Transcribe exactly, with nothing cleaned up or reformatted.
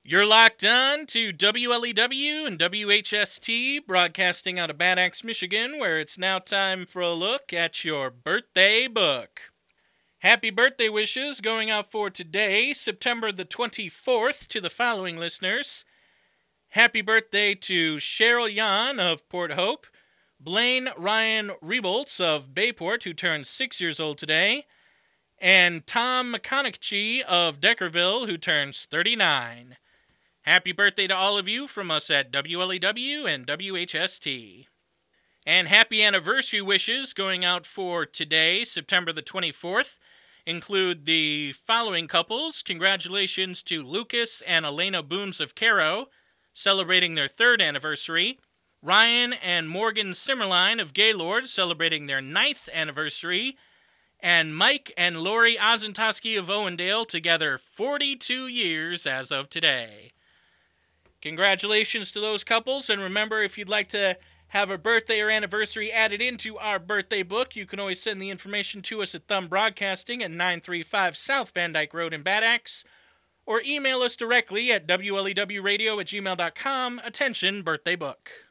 You're locked on to W L E W and W H S T, broadcasting out of Bad Axe, Michigan, where it's now time for a look at your birthday book. Happy birthday wishes going out for today, September the twenty-fourth, to the following listeners. Happy birthday to Cheryl Yan of Port Hope, Blaine Ryan Rebolts of Bayport, who turns six years old today, and Tom McConaughey of Deckerville, who turns thirty-nine. Happy birthday to all of you from us at W L E W and W H S T. And happy anniversary wishes going out for today, September the twenty-fourth, include the following couples. Congratulations to Lucas and Elena Booms of Caro, celebrating their third anniversary. Ryan and Morgan Simmerline of Gaylord, celebrating their ninth anniversary. And Mike and Lori Ozentoski of Owendale, together forty-two years as of today. Congratulations to those couples, and remember, if you'd like to have a birthday or anniversary added into our birthday book, you can always send the information to us at Thumb Broadcasting at nine three five South Van Dyke Road in Bad Axe, or email us directly at W L E W radio at gmail dot com. Attention, birthday book.